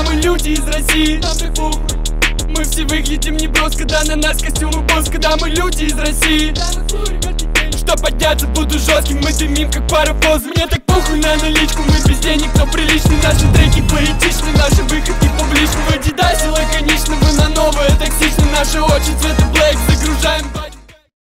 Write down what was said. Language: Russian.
мы люди из России. Нам так похуй. Мы все выглядим неброско, да на нас костюмы боска. Да мы люди из России. Что подняться буду жестким, мы дымим как паровоз. Мне так похуй на наличку, мы без денег, но приличны. Наши треки поэтичны, наши выходки публичны. В Адидасе лаконично, вы на новое токсичны. Наши очи цвета блэк, загружаем.